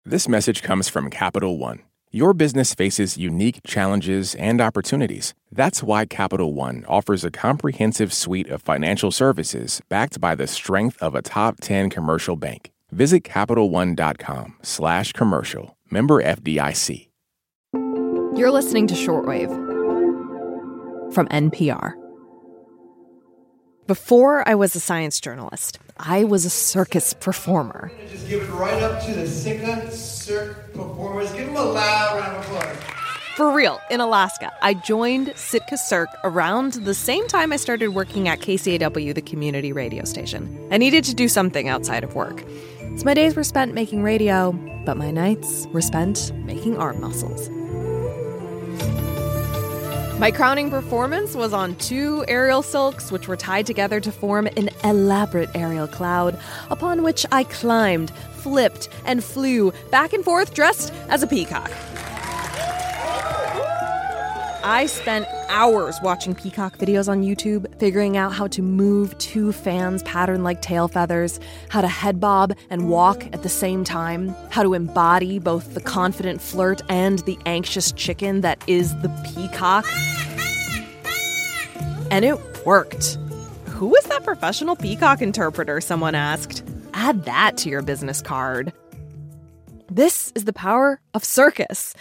This message comes from Capital One. Your business faces unique challenges and opportunities. That's why Capital One offers a comprehensive suite of financial services backed by the strength of a top 10 commercial bank. Visit CapitalOne.com/commercial. Member FDIC. You're listening to Shortwave from NPR. Before I was a science journalist, I was a circus performer. I'm going to just give it right up to the Sitka Cirque performers. Give them a loud round of applause. For real, in Alaska, I joined Sitka Cirque around the same time I started working at KCAW, the community radio station. I needed to do something outside of work. So my days were spent making radio, but my nights were spent making arm muscles. My crowning performance was on 2 aerial silks, which were tied together to form an elaborate aerial cloud, upon which I climbed, flipped, and flew back and forth dressed as a peacock. I spent hours watching peacock videos on YouTube, figuring out how to move 2 fans patterned like tail feathers, how to head bob and walk at the same time, how to embody both the confident flirt and the anxious chicken that is the peacock. And it worked. Who is that professional peacock interpreter? Someone asked. Add that to your business card. This is the power of circus.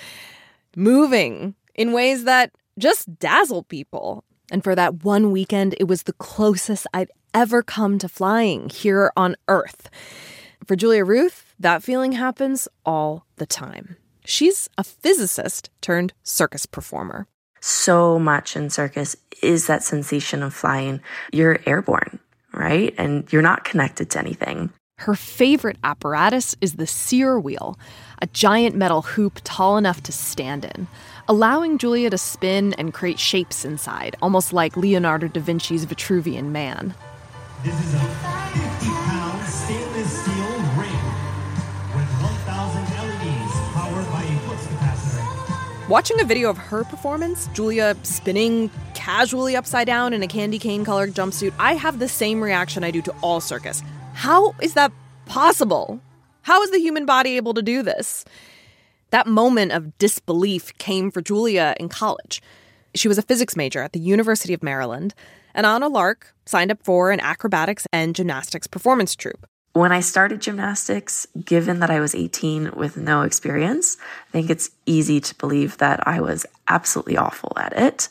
Moving in ways that just dazzle people. And for that one weekend, it was the closest I'd ever come to flying here on Earth. For Julia Ruth, that feeling happens all the time. She's a physicist turned circus performer. So much in circus is that sensation of flying. You're airborne, right? And you're not connected to anything. Her favorite apparatus is the sear wheel, a giant metal hoop tall enough to stand in, allowing Julia to spin and create shapes inside, almost like Leonardo da Vinci's Vitruvian Man. This is a 50-pound stainless steel ring with 1,000 LEDs powered by a flux capacitor. Watching a video of her performance, Julia spinning casually upside down in a candy cane-colored jumpsuit, I have the same reaction I do to all circus. How is that possible? How is the human body able to do this? That moment of disbelief came for Julia in college. She was a physics major at the University of Maryland, and on a lark, signed up for an acrobatics and gymnastics performance troupe. When I started gymnastics, given that I was 18 with no experience, I think it's easy to believe that I was absolutely awful at it.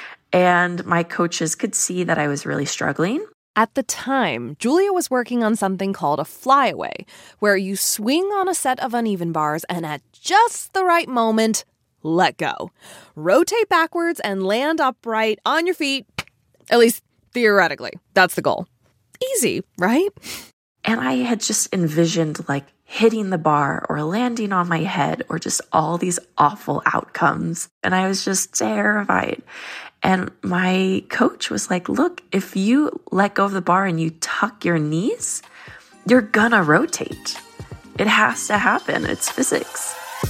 And my coaches could see that I was really struggling. At the time, Julia was working on something called a flyaway, where you swing on a set of uneven bars and at just the right moment, let go. Rotate backwards and land upright on your feet. At least theoretically, that's the goal. Easy, right? And I had just envisioned like hitting the bar or landing on my head or just all these awful outcomes. And I was just terrified. And my coach was like, look, if you let go of the bar and you tuck your knees, you're gonna rotate. It has to happen. It's physics.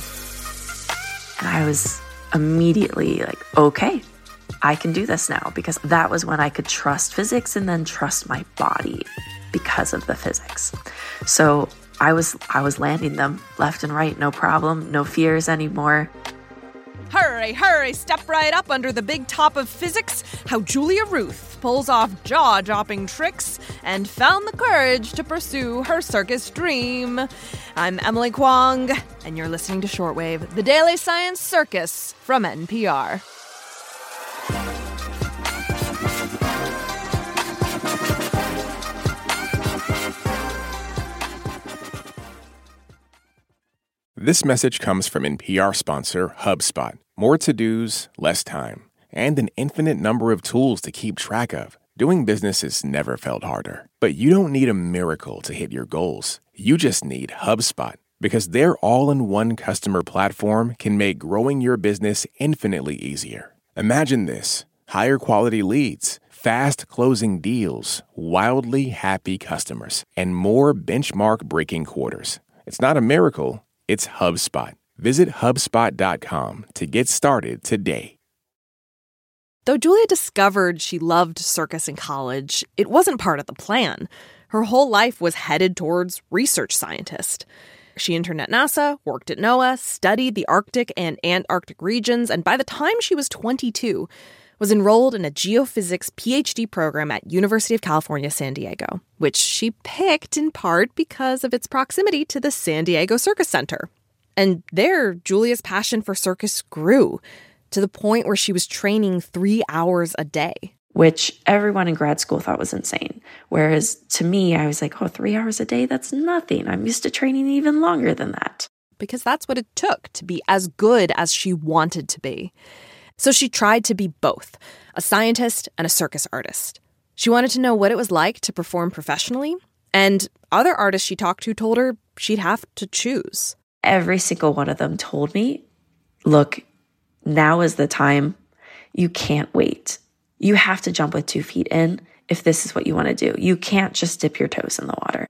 And I was immediately like, okay, I can do this now, because that was when I could trust physics and then trust my body because of the physics. So I was landing them left and right, no problem, no fears anymore. Hurry, hurry, step right up under the big top of physics. How Julia Ruth pulls off jaw-dropping tricks and found the courage to pursue her circus dream. I'm Emily Kwong, and you're listening to Shortwave, the daily science circus from NPR. This message comes from NPR sponsor HubSpot. More to-dos, less time, and an infinite number of tools to keep track of. Doing business has never felt harder. But you don't need a miracle to hit your goals. You just need HubSpot, because their all-in-one customer platform can make growing your business infinitely easier. Imagine this: higher quality leads, fast closing deals, wildly happy customers, and more benchmark-breaking quarters. It's not a miracle. It's HubSpot. Visit HubSpot.com to get started today. Though Julia discovered she loved circus in college, it wasn't part of the plan. Her whole life was headed towards research scientist. She interned at NASA, worked at NOAA, studied the Arctic and Antarctic regions, and by the time she was 22, was enrolled in a geophysics PhD program at University of California, San Diego, which she picked in part because of its proximity to the San Diego Circus Center. And there, Julia's passion for circus grew to the point where she was training 3 hours a day. Which everyone in grad school thought was insane. Whereas to me, I was like, 3 hours a day? That's nothing. I'm used to training even longer than that. Because that's what it took to be as good as she wanted to be. So she tried to be both, a scientist and a circus artist. She wanted to know what it was like to perform professionally, and other artists she talked to told her she'd have to choose. Every single one of them told me, look, now is the time. You can't wait. You have to jump with 2 feet in if this is what you want to do. You can't just dip your toes in the water.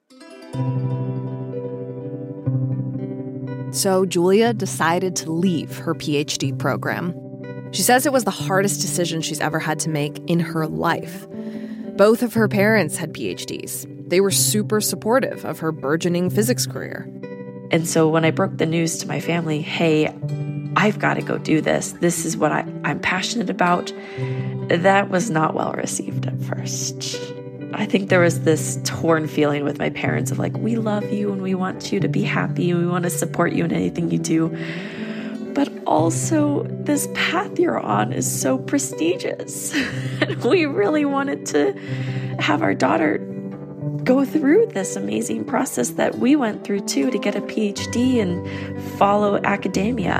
So Julia decided to leave her PhD program. She says it was the hardest decision she's ever had to make in her life. Both of her parents had PhDs. They were super supportive of her burgeoning physics career. And so when I broke the news to my family, hey, I've got to go do this. This is what I'm passionate about. That was not well received at first. I think there was this torn feeling with my parents of like, we love you and we want you to be happy and we want to support you in anything you do. But also, this path you're on is so prestigious. And we really wanted to have our daughter go through this amazing process that we went through too to get a PhD and follow academia.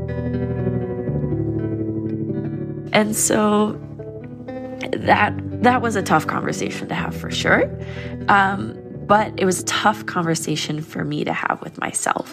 And so that was a tough conversation to have for sure. But it was a tough conversation for me to have with myself.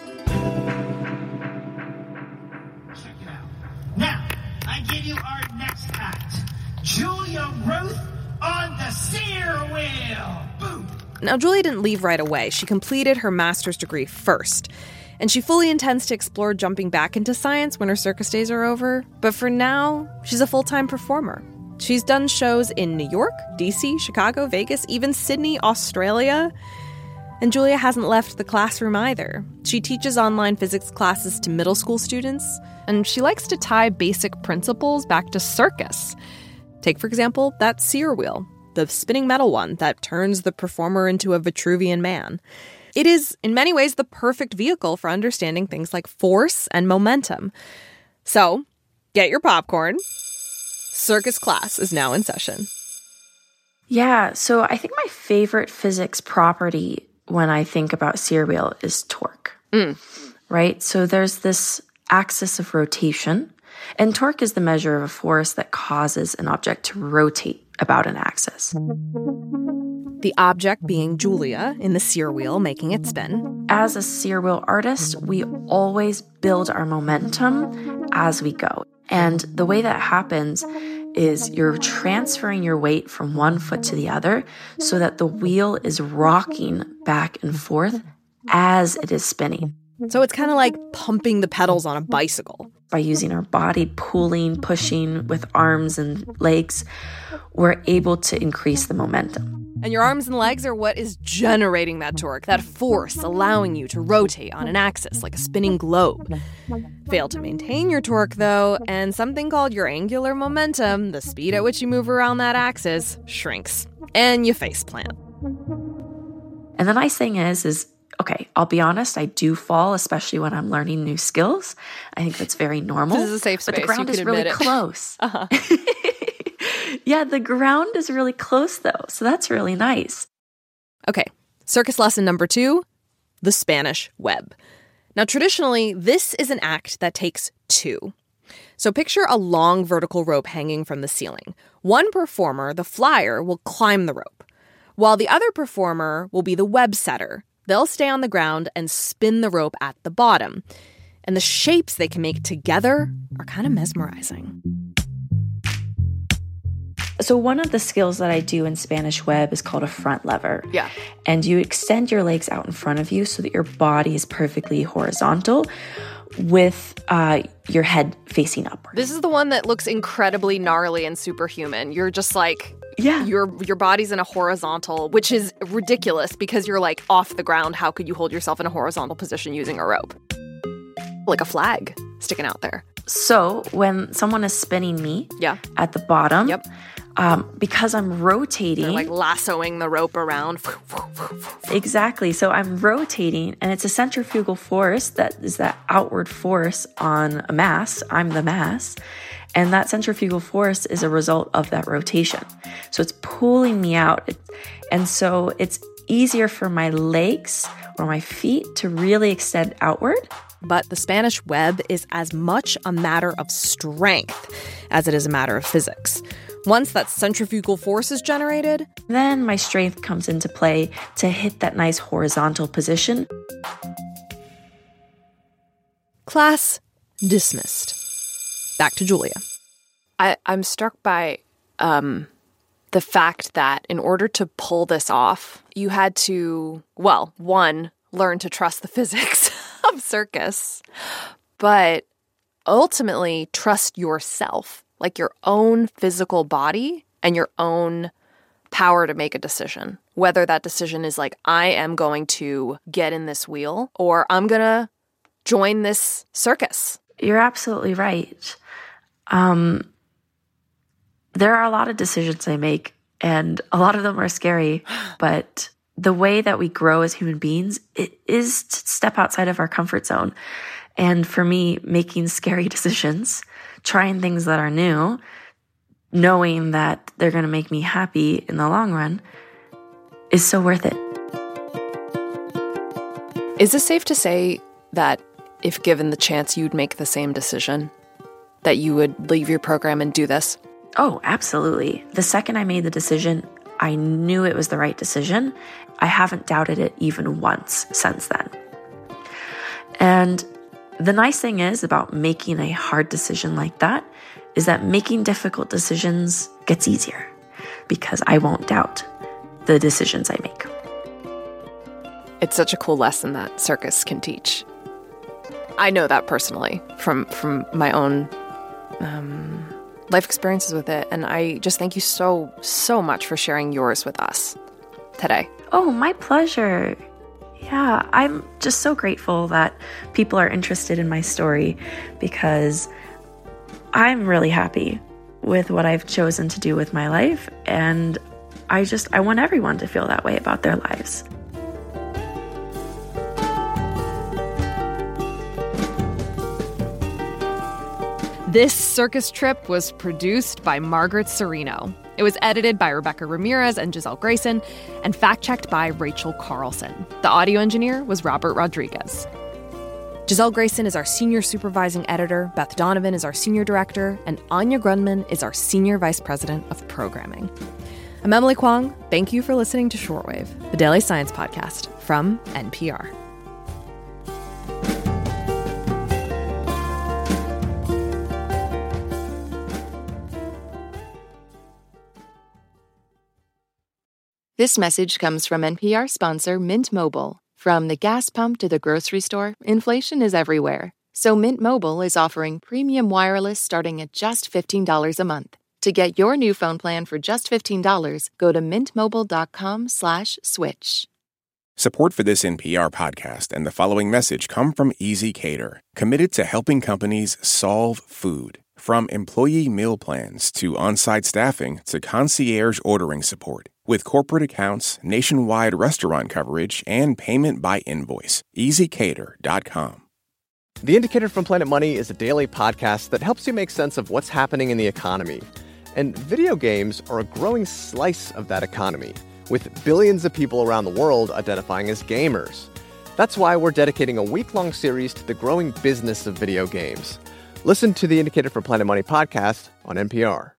Now, I give you our next act. Julia Ruth on the steer wheel. Boom. Now, Julia didn't leave right away. She completed her master's degree first. And she fully intends to explore jumping back into science when her circus days are over. But for now, she's a full-time performer. She's done shows in New York, DC, Chicago, Vegas, even Sydney, Australia. And Julia hasn't left the classroom either. She teaches online physics classes to middle school students, and she likes to tie basic principles back to circus. Take, for example, that sear wheel, the spinning metal one that turns the performer into a Vitruvian man. It is, in many ways, the perfect vehicle for understanding things like force and momentum. So, get your popcorn. Circus class is now in session. Yeah, so I think my favorite physics property when I think about sear wheel is torque, right? So there's this axis of rotation, and torque is the measure of a force that causes an object to rotate about an axis. The object being Julia in the sear wheel, making it spin. As a sear wheel artist, we always build our momentum as we go. And the way that happens is you're transferring your weight from one foot to the other so that the wheel is rocking back and forth as it is spinning. So it's kind of like pumping the pedals on a bicycle. By using our body, pulling, pushing with arms and legs, we're able to increase the momentum. And your arms and legs are what is generating that torque, that force allowing you to rotate on an axis like a spinning globe. Fail to maintain your torque, though, and something called your angular momentum, the speed at which you move around that axis, shrinks. And you faceplant. And the nice thing is okay, I'll be honest, I do fall, especially when I'm learning new skills. I think that's very normal. This is a safe space. But the ground is really close. Uh-huh. Yeah, the ground is really close, though, so that's really nice. Okay, circus lesson number 2, the Spanish web. Now, traditionally, this is an act that takes 2. So picture a long vertical rope hanging from the ceiling. One performer, the flyer, will climb the rope, while the other performer will be the web setter. They'll stay on the ground and spin the rope at the bottom. And the shapes they can make together are kind of mesmerizing. So one of the skills that I do in Spanish web is called a front lever. Yeah. And you extend your legs out in front of you so that your body is perfectly horizontal with your head facing upward. This is the one that looks incredibly gnarly and superhuman. You're just like Yeah. Your body's in a horizontal, which is ridiculous because you're like off the ground. How could you hold yourself in a horizontal position using a rope? Like a flag sticking out there. So when someone is spinning me at the bottom, because I'm rotating. They're like lassoing the rope around. Exactly. So I'm rotating, and it's a centrifugal force that is that outward force on a mass. I'm the mass. And that centrifugal force is a result of that rotation. So it's pulling me out. And so it's easier for my legs or my feet to really extend outward. But the Spanish web is as much a matter of strength as it is a matter of physics. Once that centrifugal force is generated, then my strength comes into play to hit that nice horizontal position. Class dismissed. Back to Julia. I'm struck by the fact that in order to pull this off, you had to, well, one, learn to trust the physics of circus, but ultimately trust yourself, like your own physical body and your own power to make a decision. Whether that decision is like, I am going to get in this wheel or I'm going to join this circus. You're absolutely right. There are a lot of decisions I make, and a lot of them are scary, but the way that we grow as human beings, it is to step outside of our comfort zone. And for me, making scary decisions, trying things that are new, knowing that they're going to make me happy in the long run, is so worth it. Is it safe to say that if given the chance, you'd make the same decision? That you would leave your program and do this? Oh, absolutely. The second I made the decision, I knew it was the right decision. I haven't doubted it even once since then. And the nice thing is about making a hard decision like that is that making difficult decisions gets easier because I won't doubt the decisions I make. It's such a cool lesson that circus can teach. I know that personally from my own life experiences with it. And I just thank you so much for sharing yours with us today. Oh, my pleasure. Yeah, I'm just so grateful that people are interested in my story because I'm really happy with what I've chosen to do with my life. And I want everyone to feel that way about their lives. This circus trip was produced by Margaret Serino. It was edited by Rebecca Ramirez and Giselle Grayson, and fact-checked by Rachel Carlson. The audio engineer was Robert Rodriguez. Giselle Grayson is our senior supervising editor, Beth Donovan is our senior director, and Anya Grundman is our senior vice president of programming. I'm Emily Kwong. Thank you for listening to Shortwave, the daily science podcast from NPR. This message comes from NPR sponsor Mint Mobile. From the gas pump to the grocery store, inflation is everywhere. So Mint Mobile is offering premium wireless starting at just $15 a month. To get your new phone plan for just $15, go to mintmobile.com/switch. Support for this NPR podcast and the following message come from Easy Cater, committed to helping companies solve food. From employee meal plans to on-site staffing to concierge ordering support. With corporate accounts, nationwide restaurant coverage, and payment by invoice. EasyCater.com. The Indicator from Planet Money is a daily podcast that helps you make sense of what's happening in the economy. And video games are a growing slice of that economy, with billions of people around the world identifying as gamers. That's why we're dedicating a week-long series to the growing business of video games. Listen to the Indicator from Planet Money podcast on NPR.